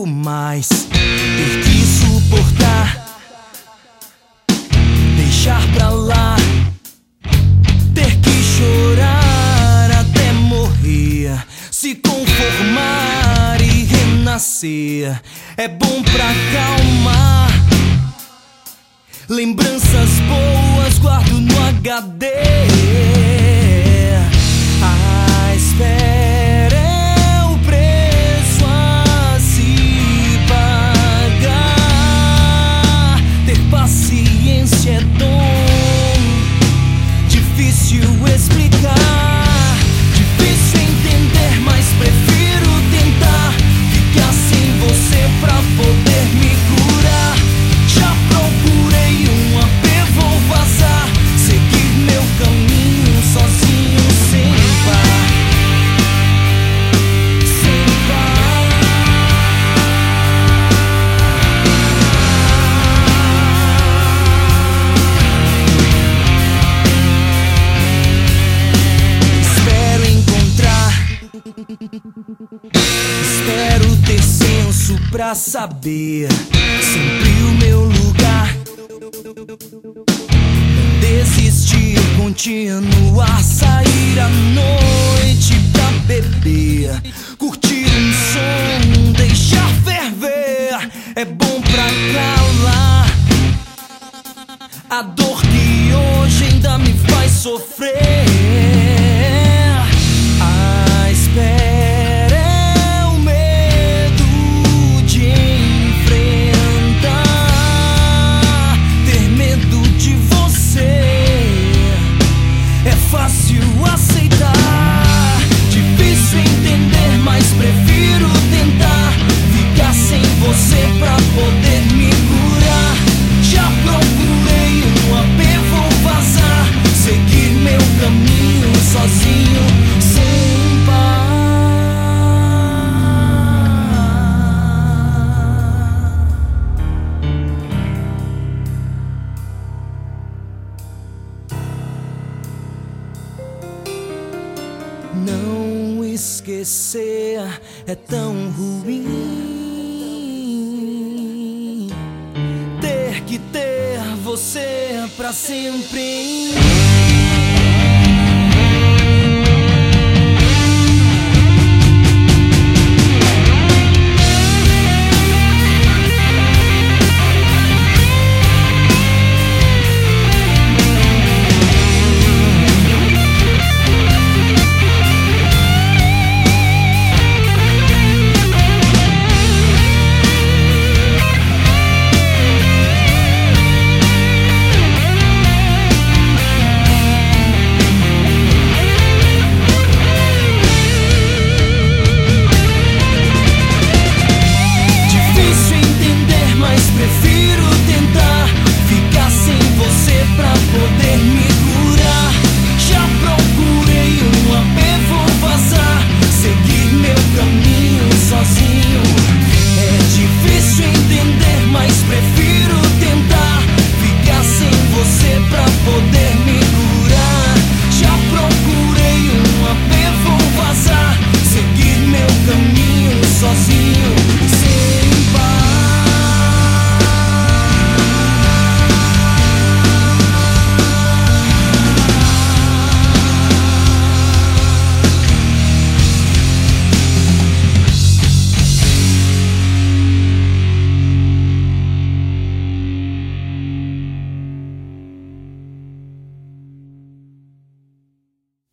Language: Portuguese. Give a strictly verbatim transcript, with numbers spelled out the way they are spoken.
mais ter que suportar, deixar pra lá, ter que chorar até morrer, se conformar e renascer. É bom pra acalmar, lembranças boas guardo no H D. A espera é o preço a se pagar. Ter paciência é dom, difícil explicar, difícil entender, mas prefiro tentar ficar sem você pra poder me curar. Já procurei um A P, vou vazar, seguir meu caminho sozinho, sem par, sem par. Espero encontrar, espero ter senso pra saber sempre o meu lugar. Não desistir, continuar, sair à noite pra beber, curtir um som, deixar ferver. É bom pra calar a dor que hoje ainda me faz sofrer. A espera é o medo de enfrentar, ter medo de você. É fácil aceitar, difícil entender, mas prefiro tentar ficar sem você pra poder me curar. Já procurei um A P, vou vazar, seguir meu caminho sozinho, sem par. Não esquecer é tão ruim, ter que ter você pra sempre.